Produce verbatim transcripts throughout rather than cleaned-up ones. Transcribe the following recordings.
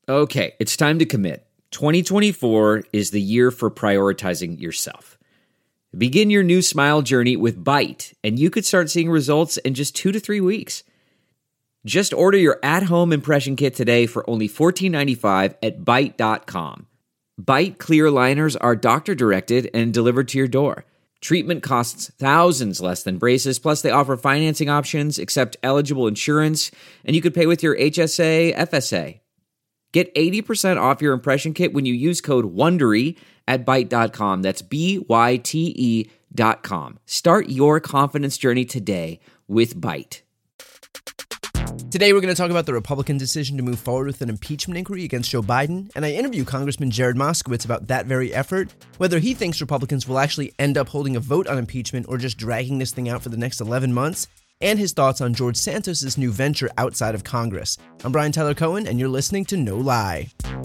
Okay, it's time to commit. twenty twenty-four is the year for prioritizing yourself. Begin your new smile journey with Byte, and you could start seeing results in just two to three weeks. Just order your at-home impression kit today for only fourteen ninety-five at byte dot com. Byte clear aligners are doctor-directed and delivered to your door. Treatment costs thousands less than braces, plus they offer financing options, accept eligible insurance, and you could pay with your H S A, F S A. Get eighty percent off your impression kit when you use code WONDERY at byte dot com. That's B Y T E dot com. Start your confidence journey today with Byte. Today, we're going to talk about the Republican decision to move forward with an impeachment inquiry against Joe Biden, and I interview Congressman Jared Moskowitz about that very effort, whether he thinks Republicans will actually end up holding a vote on impeachment or just dragging this thing out for the next eleven months, and his thoughts on George Santos' new venture outside of Congress. I'm Brian Tyler Cohen, and you're listening to No Lie.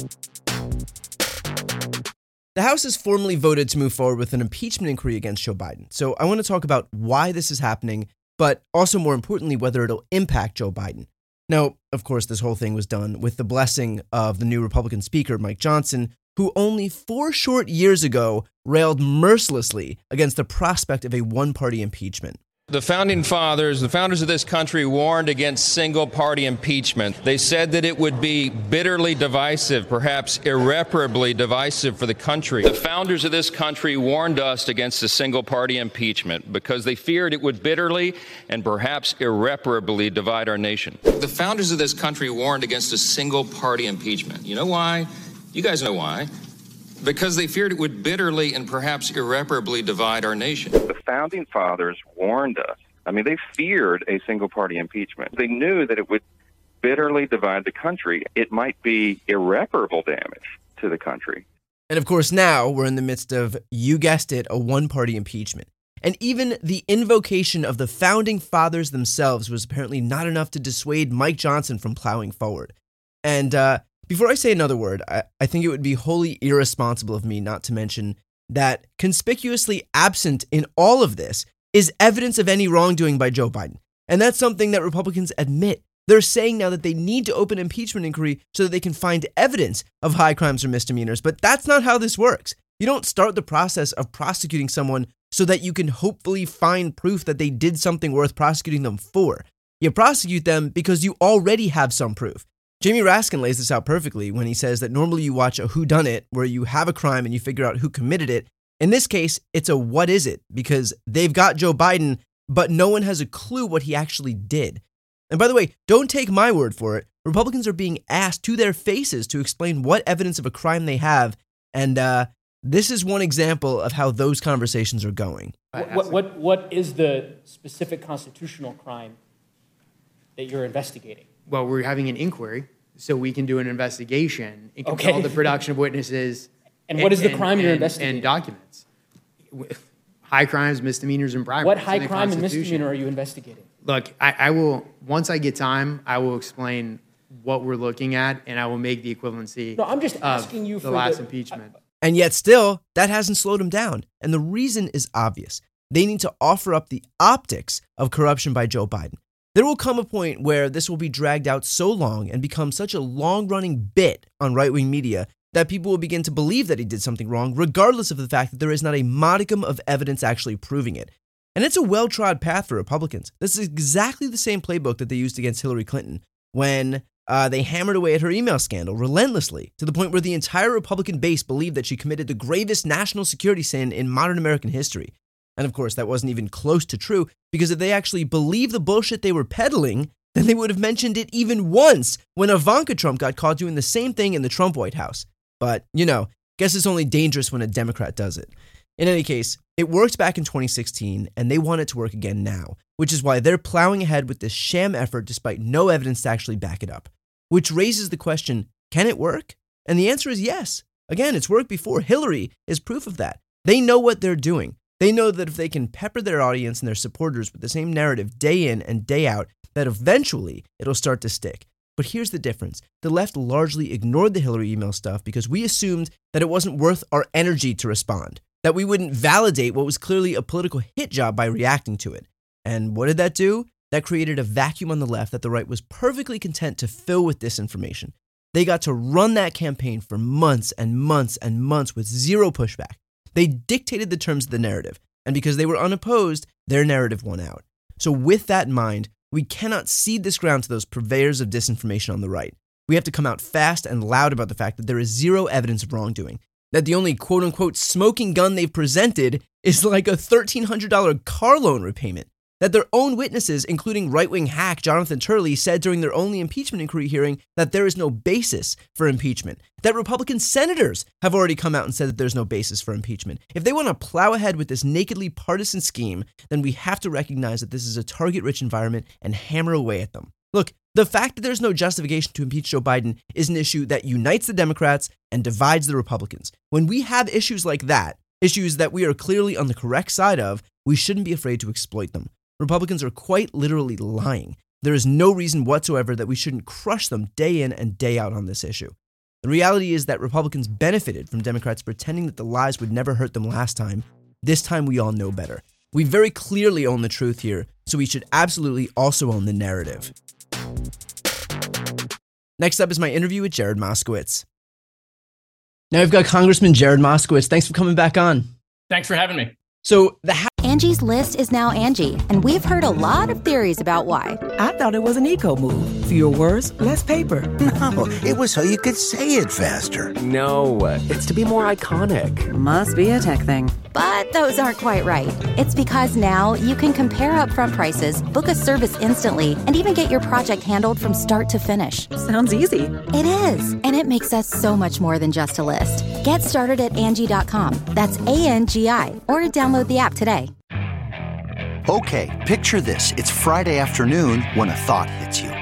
The House has formally voted to move forward with an impeachment inquiry against Joe Biden. So I want to talk about why this is happening, but also more importantly, whether it'll impact Joe Biden. Now, of course, this whole thing was done with the blessing of the new Republican Speaker, Mike Johnson, who only four short years ago railed mercilessly against the prospect of a one-party impeachment. The founding fathers, the founders of this country, warned against single-party impeachment. They said that it would be bitterly divisive, perhaps irreparably divisive for the country. The founders of this country warned us against a single-party impeachment because they feared it would bitterly and perhaps irreparably divide our nation. The founders of this country warned against a single-party impeachment. You know why? You guys know why. Because they feared it would bitterly and perhaps irreparably divide our nation. The founding fathers warned us. I mean, they feared a single-party impeachment. They knew that it would bitterly divide the country. It might be irreparable damage to the country. And of course, now we're in the midst of, you guessed it, a one-party impeachment. And even the invocation of the founding fathers themselves was apparently not enough to dissuade Mike Johnson from plowing forward. And, uh, Before I say another word, I, I think it would be wholly irresponsible of me not to mention that conspicuously absent in all of this is evidence of any wrongdoing by Joe Biden. And that's something that Republicans admit. They're saying now that they need to open an impeachment inquiry so that they can find evidence of high crimes or misdemeanors. But that's not how this works. You don't start the process of prosecuting someone so that you can hopefully find proof that they did something worth prosecuting them for. You prosecute them because you already have some proof. Jamie Raskin lays this out perfectly when he says that normally you watch a whodunit where you have a crime and you figure out who committed it. In this case, it's a what is it, because they've got Joe Biden, but no one has a clue what he actually did. And by the way, don't take my word for it. Republicans are being asked to their faces to explain what evidence of a crime they have, and uh, this is one example of how those conversations are going. What, what, what, what is the specific constitutional crime that you're investigating? Well, we're having an inquiry, so we can do an investigation and Okay. control the production of witnesses. And what is the crime you're and- investigating? And documents. High crimes, misdemeanors, and bribery. What It's in high the crime and Constitution. misdemeanor are you investigating? Look, I, I will, once I get time, I will explain what we're looking at, and I will make the equivalency No, I'm just of asking you the for last the- impeachment. And yet still, that hasn't slowed them down. And the reason is obvious. They need to offer up the optics of corruption by Joe Biden. There will come a point where this will be dragged out so long and become such a long-running bit on right-wing media that people will begin to believe that he did something wrong, regardless of the fact that there is not a modicum of evidence actually proving it. And it's a well-trod path for Republicans. This is exactly the same playbook that they used against Hillary Clinton when uh, they hammered away at her email scandal relentlessly, to the point where the entire Republican base believed that she committed the gravest national security sin in modern American history. And of course, that wasn't even close to true, because if they actually believed the bullshit they were peddling, then they would have mentioned it even once when Ivanka Trump got caught doing the same thing in the Trump White House. But, you know, guess it's only dangerous when a Democrat does it. In any case, it worked back in twenty sixteen, and they want it to work again now, which is why they're plowing ahead with this sham effort despite no evidence to actually back it up. Which raises the question, can it work? And the answer is yes. Again, it's worked before. Hillary is proof of that. They know what they're doing. They know that if they can pepper their audience and their supporters with the same narrative day in and day out, that eventually it'll start to stick. But here's the difference. The left largely ignored the Hillary email stuff because we assumed that it wasn't worth our energy to respond, that we wouldn't validate what was clearly a political hit job by reacting to it. And what did that do? That created a vacuum on the left that the right was perfectly content to fill with disinformation. They got to run that campaign for months and months and months with zero pushback. They dictated the terms of the narrative, and because they were unopposed, their narrative won out. So with that in mind, we cannot cede this ground to those purveyors of disinformation on the right. We have to come out fast and loud about the fact that there is zero evidence of wrongdoing, that the only quote-unquote smoking gun they've presented is like a thirteen hundred dollars car loan repayment, that their own witnesses, including right-wing hack Jonathan Turley, said during their only impeachment inquiry hearing that there is no basis for impeachment, that Republican senators have already come out and said that there's no basis for impeachment. If they want to plow ahead with this nakedly partisan scheme, then we have to recognize that this is a target-rich environment and hammer away at them. Look, the fact that there's no justification to impeach Joe Biden is an issue that unites the Democrats and divides the Republicans. When we have issues like that, issues that we are clearly on the correct side of, we shouldn't be afraid to exploit them. Republicans are quite literally lying. There is no reason whatsoever that we shouldn't crush them day in and day out on this issue. The reality is that Republicans benefited from Democrats pretending that the lies would never hurt them last time. This time we all know better. We very clearly own the truth here, so we should absolutely also own the narrative. Next up is my interview with Jared Moskowitz. Now we've got Congressman Jared Moskowitz. Thanks for coming back on. Thanks for having me. So the ha- Angie's List is now Angie, and we've heard a lot of theories about why. I thought it was an eco move. Fewer words, less paper. No, it was so you could say it faster. No, it's to be more iconic. Must be a tech thing. But those aren't quite right. It's because now you can compare upfront prices, book a service instantly, and even get your project handled from start to finish. Sounds easy. It is, and it makes us so much more than just a list. Get started at Angie dot com. That's A N G I, or download the app today. Okay, picture this. It's Friday afternoon when a thought hits you.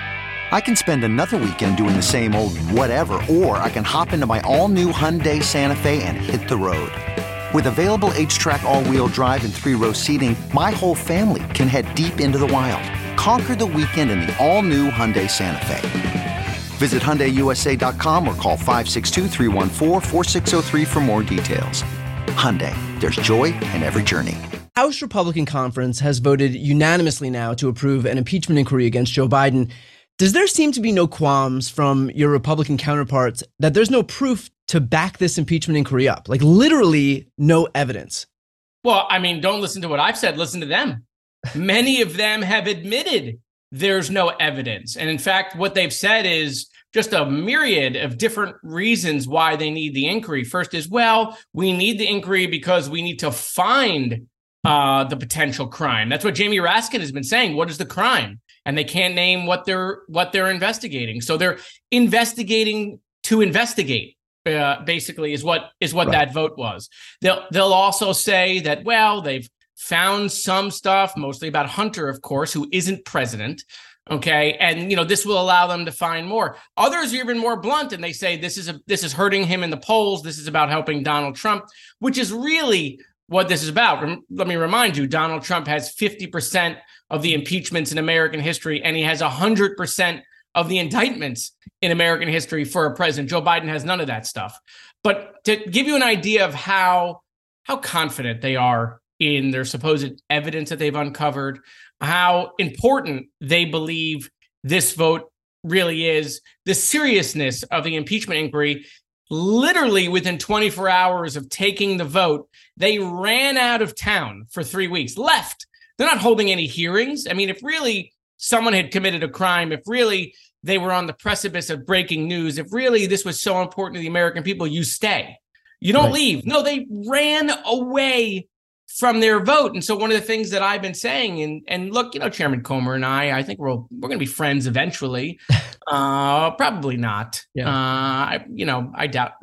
I can spend another weekend doing the same old whatever, or I can hop into my all-new Hyundai Santa Fe and hit the road. With available H-Track all-wheel drive and three-row seating, my whole family can head deep into the wild. Conquer the weekend in the all-new Hyundai Santa Fe. Visit Hyundai U S A dot com or call five six two, three one four, four six zero three for more details. Hyundai, there's joy in every journey. House Republican Conference has voted unanimously now to approve an impeachment inquiry against Joe Biden. Does there seem to be no qualms from your Republican counterparts that there's no proof to back this impeachment inquiry up? Like literally no evidence. Well, I mean, don't listen to what I've said. Listen to them. Many of them have admitted there's no evidence. And in fact, what they've said is just a myriad of different reasons why they need the inquiry. First is, well, we need the inquiry because we need to find uh, the potential crime. That's what Jamie Raskin has been saying. What is the crime? And they can't name what they're what they're investigating. So they're investigating to investigate. Uh, basically, is what is what right. that vote was. They'll they'll also say that, well, they've found some stuff, mostly about Hunter, of course, who isn't president. OK, and, you know, this will allow them to find more. Others are even more blunt, and they say this is a this is hurting him in the polls. This is about helping Donald Trump, which is really what this is about. Let me remind you, Donald Trump has fifty percent of the impeachments in American history, and he has one hundred percent of the indictments in American history for a president. Joe Biden has none of that stuff. But to give you an idea of how how confident they are in their supposed evidence that they've uncovered, how important they believe this vote really is, the seriousness of the impeachment inquiry, literally within twenty-four hours of taking the vote, they ran out of town for three weeks, left. They're not holding any hearings. I mean, if really someone had committed a crime, if really they were on the precipice of breaking news, if really this was so important to the American people, you stay. You don't right. leave. No, they ran away from their vote. And so one of the things that I've been saying, and and look, you know, Chairman Comer and I, I think we're we're going to be friends eventually. uh, probably not. Yeah. Uh, I, you know, I doubt.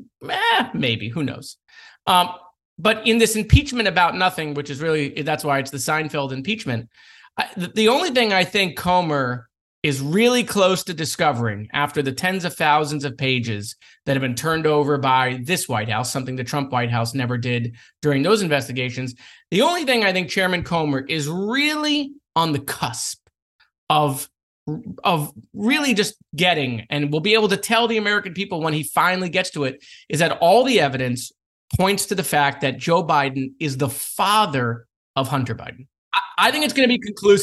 Eh, maybe. Who knows? Um, but in this impeachment about nothing, which is really, that's why it's the Seinfeld impeachment. I, the, the only thing I think Comer is really close to discovering after the tens of thousands of pages that have been turned over by this White House, something the Trump White House never did during those investigations. The only thing I think Chairman Comer is really on the cusp of, of really just getting, and will be able to tell the American people when he finally gets to it, is that all the evidence points to the fact that Joe Biden is the father of Hunter Biden. I, I think it's going to be conclusive.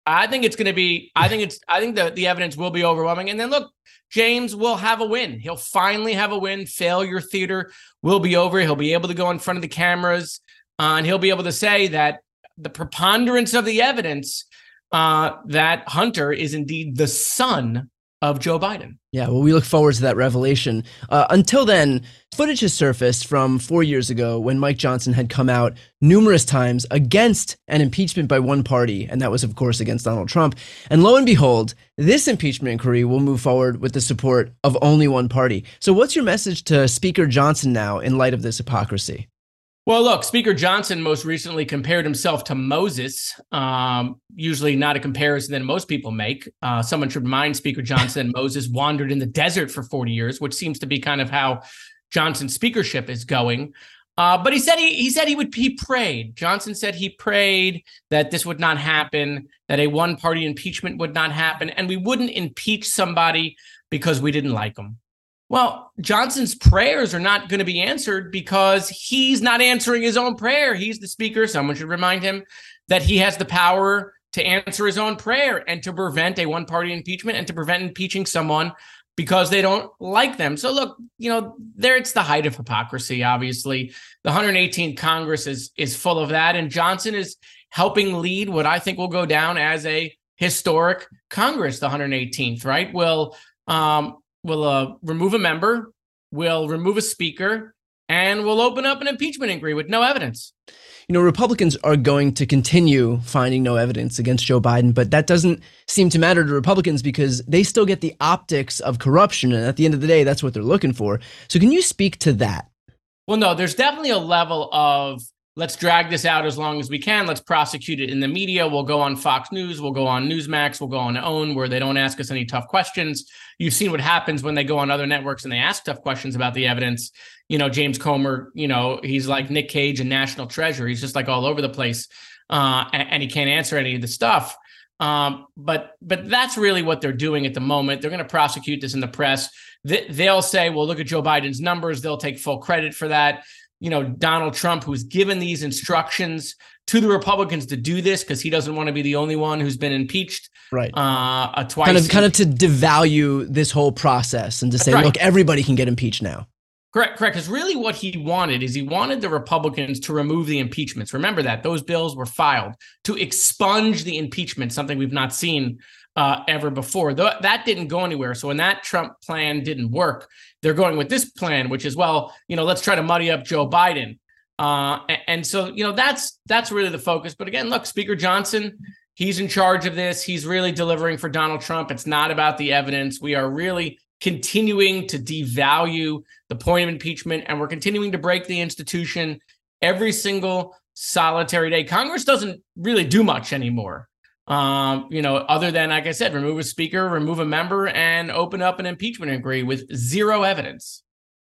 I think it's going to be, I think it's, I think the, the evidence will be overwhelming. And then look, James will have a win. He'll finally have a win. Failure theater will be over. He'll be able to go in front of the cameras uh, and he'll be able to say that the preponderance of the evidence uh, that Hunter is indeed the son of Joe Biden. Yeah, well, we look forward to that revelation. Uh, until then, footage has surfaced from four years ago when Mike Johnson had come out numerous times against an impeachment by one party, and that was, of course, against Donald Trump. And lo and behold, this impeachment inquiry will move forward with the support of only one party. So what's your message to Speaker Johnson now in light of this hypocrisy? Well, look, Speaker Johnson most recently compared himself to Moses, um, usually not a comparison that most people make. Uh, someone should remind Speaker Johnson Moses wandered in the desert for forty years, which seems to be kind of how Johnson's speakership is going. Uh, but he said he, he said he would he prayed. Johnson said he prayed that this would not happen, that a one-party impeachment would not happen, and we wouldn't impeach somebody because we didn't like them. Well, Johnson's prayers are not going to be answered because he's not answering his own prayer. He's the speaker. Someone should remind him that he has the power to answer his own prayer and to prevent a one-party impeachment and to prevent impeaching someone because they don't like them. So look, you know, there it's the height of hypocrisy, obviously. The one hundred eighteenth Congress is, is full of that, and Johnson is helping lead what I think will go down as a historic Congress, the one hundred eighteenth, right? Will um We'll uh, remove a member, we'll remove a speaker, and we'll open up an impeachment inquiry with no evidence. You know, Republicans are going to continue finding no evidence against Joe Biden, but that doesn't seem to matter to Republicans because they still get the optics of corruption. And at the end of the day, that's what they're looking for. So can you speak to that? Well, no, there's definitely a level of let's drag this out as long as we can. Let's prosecute it in the media. We'll go on Fox News. We'll go on Newsmax. We'll go on OWN where they don't ask us any tough questions. You've seen what happens when they go on other networks and they ask tough questions about the evidence. You know, James Comer, you know, he's like Nick Cage and National Treasure. He's just like all over the place uh, and, and he can't answer any of the stuff. Um, but but that's really what they're doing at the moment. They're going to prosecute this in the press. They, they'll say, well, look at Joe Biden's numbers. They'll take full credit for that. You know, Donald Trump, who's given these instructions to the Republicans to do this because he doesn't want to be the only one who's been impeached. Right. Uh, a twice. Kind of, kind of to devalue this whole process and to say, right. look, everybody can get impeached now. Correct, correct. Because really what he wanted is he wanted the Republicans to remove the impeachments. Remember that. Those bills were filed to expunge the impeachment, something we've not seen uh, ever before. Th- that didn't go anywhere. So when that Trump plan didn't work, they're going with this plan, which is, well, you know, let's try to muddy up Joe Biden. Uh, and, and so, you know, that's that's really the focus. But again, look, Speaker Johnson, he's in charge of this. He's really delivering for Donald Trump. It's not about the evidence. We are really continuing to devalue the point of impeachment, and we're continuing to break the institution every single solitary day. Congress doesn't really do much anymore. Um, you know, other than, like I said, remove a speaker, remove a member, and open up an impeachment inquiry with zero evidence.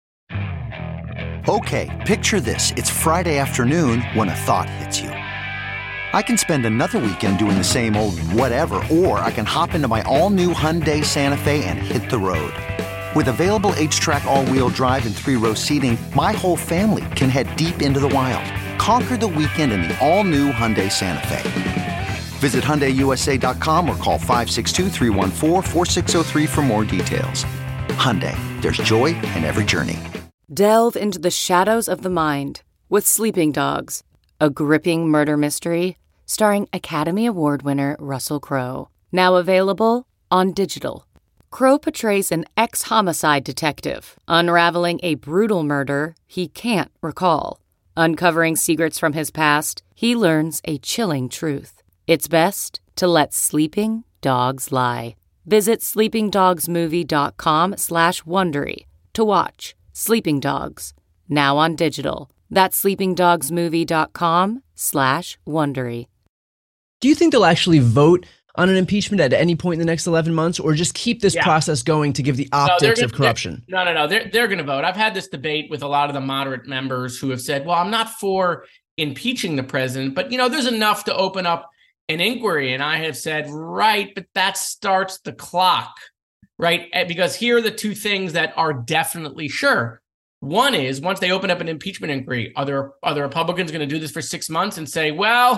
Okay, picture this. It's Friday afternoon when a thought hits you. I can spend another weekend doing the same old whatever, or I can hop into my all-new Hyundai Santa Fe and hit the road. With available H-Track all-wheel drive and three-row seating, my whole family can head deep into the wild. Conquer the weekend in the all-new Hyundai Santa Fe. Visit Hyundai U S A dot com or call five six two, three one four, four six zero three for more details. Hyundai, there's joy in every journey. Delve into the shadows of the mind with Sleeping Dogs, a gripping murder mystery starring Academy Award winner Russell Crowe. Now available on digital. Crowe portrays an ex-homicide detective unraveling a brutal murder he can't recall. Uncovering secrets from his past, he learns a chilling truth. It's best to let sleeping dogs lie. Visit sleepingdogsmovie.com slash Wondery to watch Sleeping Dogs, now on digital. That's sleepingdogsmovie.com slash Wondery. Do you think they'll actually vote on an impeachment at any point in the next eleven months, or just keep this yeah. process going to give the optics no, of corruption? No, no, no. They're, they're going to vote. I've had this debate with a lot of the moderate members who have said, well, I'm not for impeaching the president, but, you know, there's enough to open up an inquiry. And I have said, right, but that starts the clock, right? Because here are the two things that are definitely sure. One is, once they open up an impeachment inquiry, are there, are the Republicans going to do this for six months and say, well,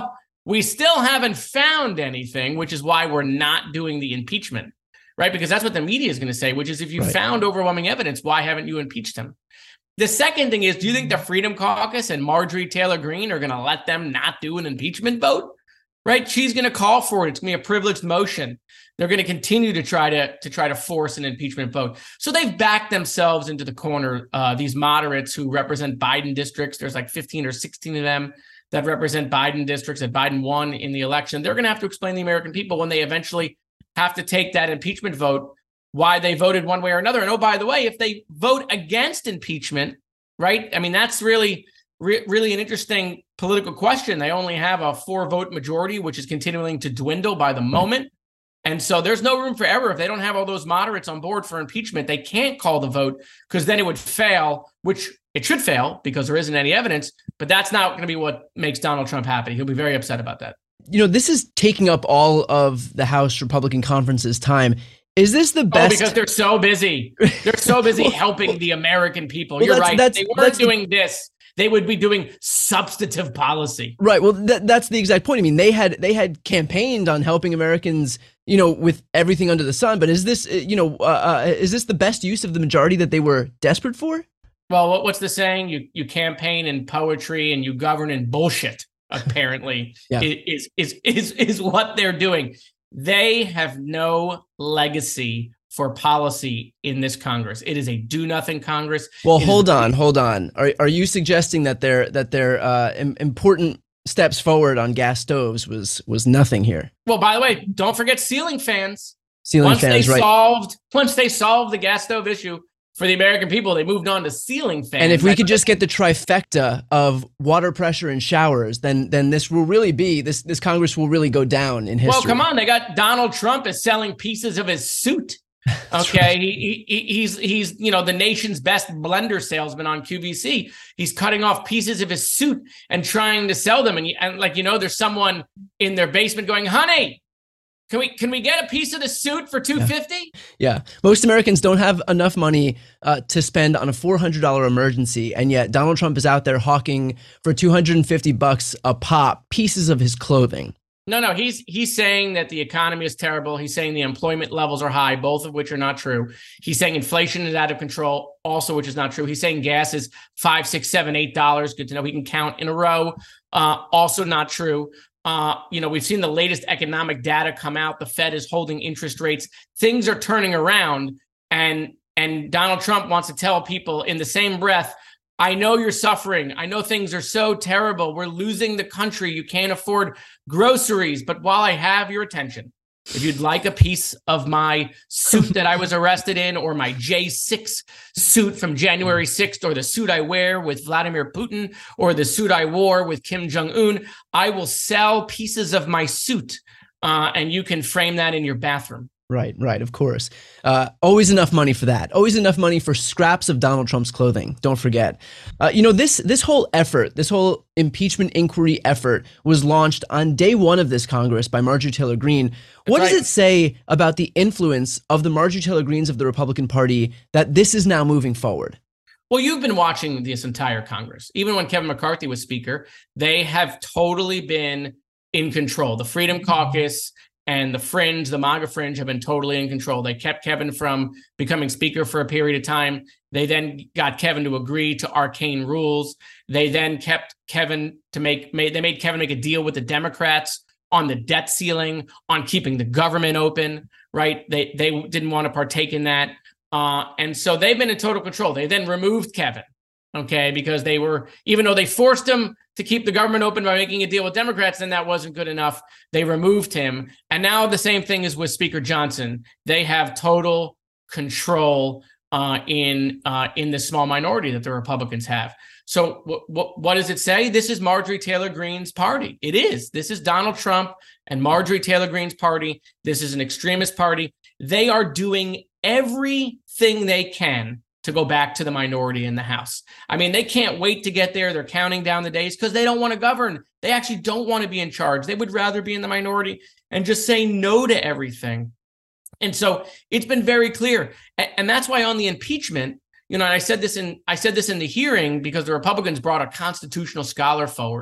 We still haven't found anything, which is why we're not doing the impeachment, right? Because that's what the media is going to say, which is if you Right. found overwhelming evidence, why haven't you impeached him? The second thing is, do you think the Freedom Caucus and Marjorie Taylor Greene are going to let them not do an impeachment vote? Right? She's going to call for it. It's going to be a privileged motion. They're going to continue to try to, to try to force an impeachment vote. So they've backed themselves into the corner, uh, these moderates who represent Biden districts. There's like fifteen or sixteen of them that represent Biden districts that Biden won in the election. They're going to have to explain to the American people when they eventually have to take that impeachment vote, why they voted one way or another. And oh, by the way, if they vote against impeachment, right? I mean, that's really, re- really an interesting political question. They only have a four vote majority, which is continuing to dwindle by the moment. And so there's no room for error. If they don't have all those moderates on board for impeachment, they can't call the vote because then it would fail, which it should fail because there isn't any evidence. But that's not going to be what makes Donald Trump happy. He'll be very upset about that. You know, this is taking up all of the House Republican Conference's time. Is this the best? Oh, because they're so busy. They're so busy helping the American people. Well, You're that's- right. that's- They weren't that's the- doing this. They would be doing substantive policy. Right. Well, that, that's the exact point. I mean, they had they had campaigned on helping Americans, you know, with everything under the sun. But is this, uh, you know, uh, uh, is this the best use of the majority that they were desperate for? Well, what, what's the saying? You you campaign in poetry and you govern in bullshit. Apparently, Yeah. is is is is what they're doing. They have no legacy for policy in this Congress. It is a do-nothing Congress. Well, It is- hold on, hold on. Are are you suggesting that their that their uh, im- important steps forward on gas stoves was was nothing here? Well, by the way, don't forget ceiling fans. Ceiling once fans, they right? solved once they solved the gas stove issue for the American people, they moved on to ceiling fans. And if we That's- could just get the trifecta of water pressure and showers, then then this will really be this this Congress will really go down in history. Well, come on, they got Donald Trump is selling pieces of his suit. Okay, he, he he's he's you know the nation's best blender salesman on Q V C. He's cutting off pieces of his suit and trying to sell them, and, and like you know, there's someone in their basement going, "Honey, can we can we get a piece of the suit for two fifty?" Yeah, most Americans don't have enough money uh, to spend on a four hundred dollars emergency, and yet Donald Trump is out there hawking for two hundred fifty bucks a pop pieces of his clothing. No, no, he's he's saying that the economy is terrible. He's saying the employment levels are high, both of which are not true. He's saying inflation is out of control, also which is not true. He's saying gas is five, six, seven, eight dollars. Good to know he can count in a row. Uh, also not true. Uh, you know, we've seen the latest economic data come out. The Fed is holding interest rates. Things are turning around, and and Donald Trump wants to tell people in the same breath, I know you're suffering. I know things are so terrible. We're losing the country. You can't afford groceries. But while I have your attention, if you'd like a piece of my suit that I was arrested in, or my J six suit from January sixth, or the suit I wear with Vladimir Putin, or the suit I wore with Kim Jong-un, I will sell pieces of my suit, uh, and you can frame that in your bathroom. Right, right, of course. Uh, always enough money for that. Always enough money for scraps of Donald Trump's clothing. Don't forget. Uh, you know, this this whole effort, this whole impeachment inquiry effort was launched on day one of this Congress by Marjorie Taylor Greene. What That's does right. it say about the influence of the Marjorie Taylor Greenes of the Republican Party that this is now moving forward? Well, you've been watching this entire Congress. Even when Kevin McCarthy was Speaker, they have totally been in control. The Freedom Caucus and the Fringe, the MAGA Fringe, have been totally in control. They kept Kevin from becoming Speaker for a period of time. They then got Kevin to agree to arcane rules. They then kept Kevin to make, made, they made Kevin make a deal with the Democrats on the debt ceiling, on keeping the government open, right? They, they didn't want to partake in that. Uh, and so they've been in total control. They then removed Kevin, okay, because they were, even though they forced him to keep the government open by making a deal with Democrats, then that wasn't good enough. They removed him. And now the same thing is with Speaker Johnson. They have total control uh, in uh, in the small minority that the Republicans have. So w- w- what does it say? This is Marjorie Taylor Greene's party. It is. This is Donald Trump and Marjorie Taylor Greene's party. This is an extremist party. They are doing everything they can to go back to the minority in the House. I mean, they can't wait to get there. They're counting down the days because they don't want to govern. They actually don't want to be in charge. They would rather be in the minority and just say no to everything. And so it's been very clear. And that's why on the impeachment, you know, and I said this in I said this in the hearing because the Republicans brought a constitutional scholar forward,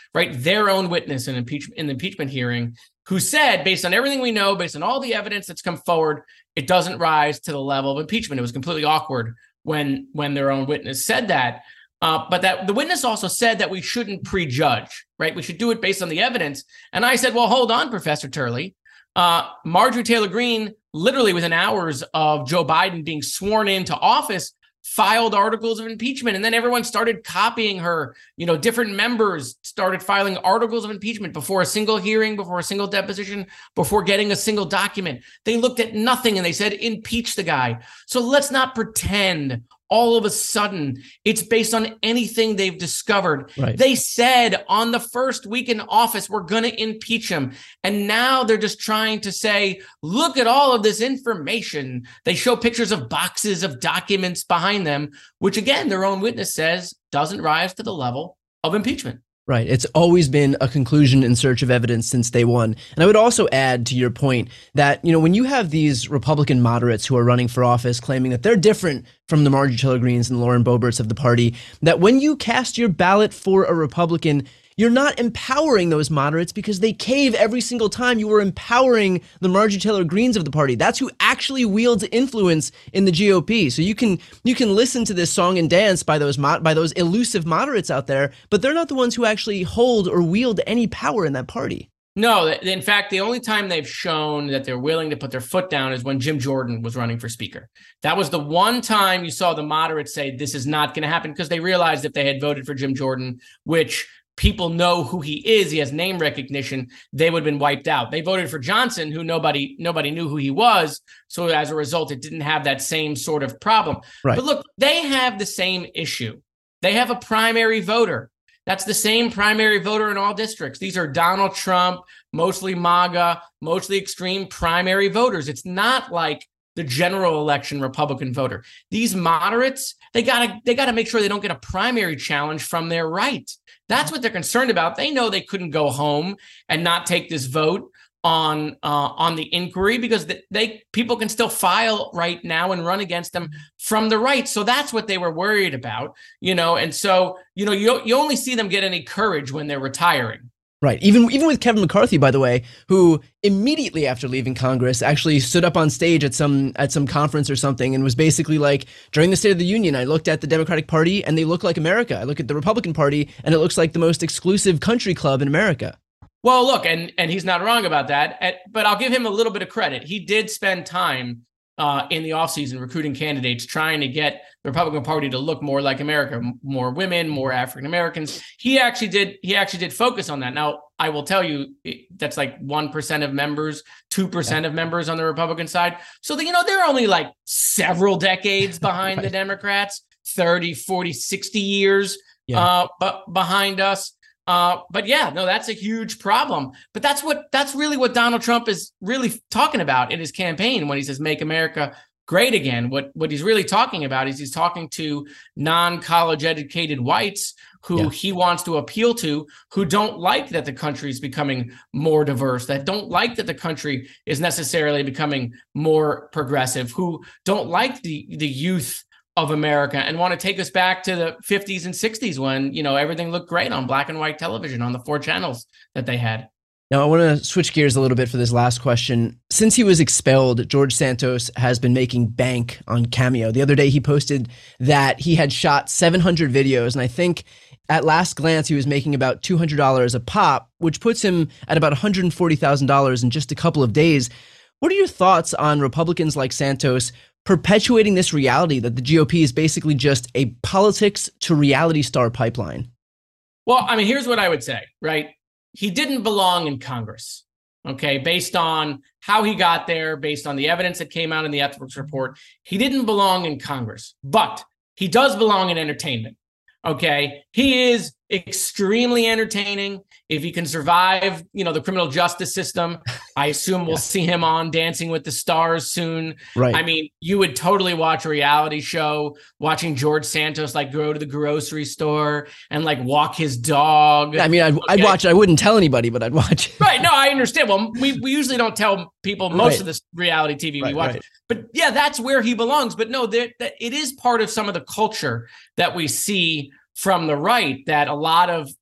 right? Their own witness in impeachment in the impeachment hearing, who said, based on everything we know, based on all the evidence that's come forward, it doesn't rise to the level of impeachment. It was completely awkward when when their own witness said that. Uh, but that the witness also said that we shouldn't prejudge, right? We should do it based on the evidence. And I said, well, hold on, Professor Turley. Uh, Marjorie Taylor Greene, literally within hours of Joe Biden being sworn into office, filed articles of impeachment. And then everyone started copying her. You know, different members started filing articles of impeachment before a single hearing, before a single deposition, before getting a single document. They looked at nothing and they said, impeach the guy. So let's not pretend all of a sudden it's based on anything they've discovered. Right. They said on the first week in office, we're going to impeach him. And now they're just trying to say, look at all of this information. They show pictures of boxes of documents behind them, which again, their own witness says doesn't rise to the level of impeachment. Right. It's always been a conclusion in search of evidence since day one. And I would also add to your point that, you know, when you have these Republican moderates who are running for office claiming that they're different from the Marjorie Taylor Greenes and Lauren Boeberts of the party, that when you cast your ballot for a Republican, you're not empowering those moderates because they cave every single time. You were empowering the Marjorie Taylor Greenes of the party. That's who actually wields influence in the G O P. So you can you can listen to this song and dance by those mo- by those elusive moderates out there, but they're not the ones who actually hold or wield any power in that party. No, in fact, the only time they've shown that they're willing to put their foot down is when Jim Jordan was running for speaker. That was the one time you saw the moderates say this is not going to happen, because they realized if they had voted for Jim Jordan, which people know who he is, he has name recognition, they would have been wiped out. They voted for Johnson, who nobody nobody knew who he was. So as a result, it didn't have that same sort of problem. Right. But look, they have the same issue. They have a primary voter. That's the same primary voter in all districts. These are Donald Trump, mostly MAGA, mostly extreme primary voters. It's not like the general election Republican voter. These moderates, they gotta they gotta make sure they don't get a primary challenge from their right. That's what they're concerned about. They know they couldn't go home and not take this vote on uh, on the inquiry, because they, they people can still file right now and run against them from the right. So that's what they were worried about, you know. And so, you know, you you only see them get any courage when they're retiring. Right. Even even with Kevin McCarthy, by the way, who immediately after leaving Congress actually stood up on stage at some at some conference or something and was basically like, during the State of the Union, I looked at the Democratic Party and they look like America. I look at the Republican Party and it looks like the most exclusive country club in America. Well, look, and and he's not wrong about that. At, but I'll give him a little bit of credit. He did spend time uh, in the offseason recruiting candidates, trying to get the Republican Party to look more like America, more women, more African Americans. He actually did. He actually did focus on that. Now, I will tell you, that's like one percent of members, two percent yeah. of members on the Republican side. So, that, you know, they're only like several decades behind right. the Democrats, thirty, forty, sixty years yeah. uh, but behind us. Uh, but yeah, no, that's a huge problem. But that's what that's really what Donald Trump is really talking about in his campaign when he says "Make America Great Again." What what he's really talking about is he's talking to non-college educated whites who yeah. he wants to appeal to, who don't like that the country is becoming more diverse, that don't like that the country is necessarily becoming more progressive, who don't like the the youth of America and want to take us back to the fifties and sixties when, you know, everything looked great on black and white television on the four channels that they had. Now, I want to switch gears a little bit for this last question. Since he was expelled, George Santos has been making bank on Cameo. The other day, he posted that he had shot seven hundred videos, and I think at last glance, he was making about two hundred dollars a pop, which puts him at about one hundred forty thousand dollars in just a couple of days. What are your thoughts on Republicans like Santos perpetuating this reality that the G O P is basically just a politics to reality star pipeline? Well, I mean, here's what I would say, right? He didn't belong in Congress, okay? Based on how he got there, based on the evidence that came out in the ethics report, he didn't belong in Congress, but he does belong in entertainment, okay? He is extremely entertaining. If he can survive, you know, the criminal justice system, I assume we'll yeah. see him on Dancing with the Stars soon. Right. I mean, you would totally watch a reality show, watching George Santos like go to the grocery store and like walk his dog. I mean, I'd, okay. I'd watch it. I wouldn't tell anybody, but I'd watch it. Right. No, I understand. Well, we, we usually don't tell people most right. of this reality T V right, we watch. Right. But yeah, that's where he belongs. But no, there, that it is part of some of the culture that we see from the right, that a lot of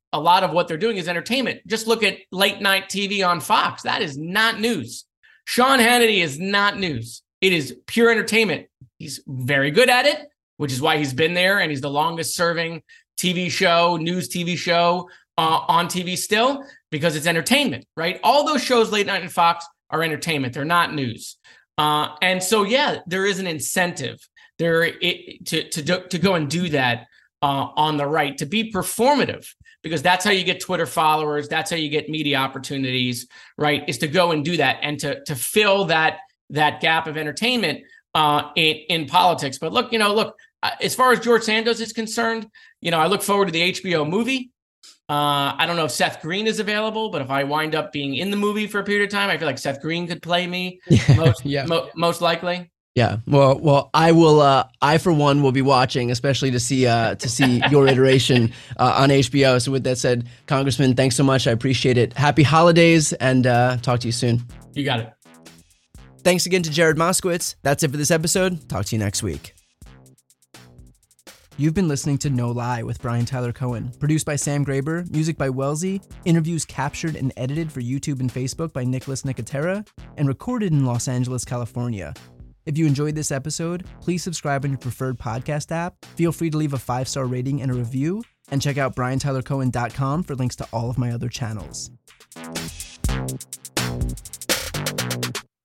a lot of what they're doing is entertainment. Just look at late night T V on Fox. That is not news. Sean Hannity is not news. It is pure entertainment. He's very good at it, which is why he's been there, and he's the longest serving T V show, news T V show uh, on T V still, because it's entertainment, right? All those shows late night on Fox are entertainment. They're not news. Uh, and so, yeah, there is an incentive there it, to, to, do, to go and do that uh, on the right, to be performative, because that's how you get Twitter followers. That's how you get media opportunities, right? Is to go and do that and to, to fill that, that gap of entertainment uh, in, in politics. But look, you know, look, uh, as far as George Santos is concerned, you know, I look forward to the H B O movie. Uh, I don't know if Seth Green is available, but if I wind up being in the movie for a period of time, I feel like Seth Green could play me most, yeah. mo- most likely. Yeah, well, well, I will. Uh, I for one will be watching, especially to see uh, to see your iteration uh, on H B O. So, with that said, Congressman, thanks so much. I appreciate it. Happy holidays, and uh, talk to you soon. You got it. Thanks again to Jared Moskowitz. That's it for this episode. Talk to you next week. You've been listening to No Lie with Brian Tyler Cohen, produced by Sam Graber, music by Wellesley, interviews captured and edited for YouTube and Facebook by Nicholas Nicotera, and recorded in Los Angeles, California. If you enjoyed this episode, please subscribe on your preferred podcast app, feel free to leave a five-star rating and a review, and check out brian tyler cohen dot com for links to all of my other channels.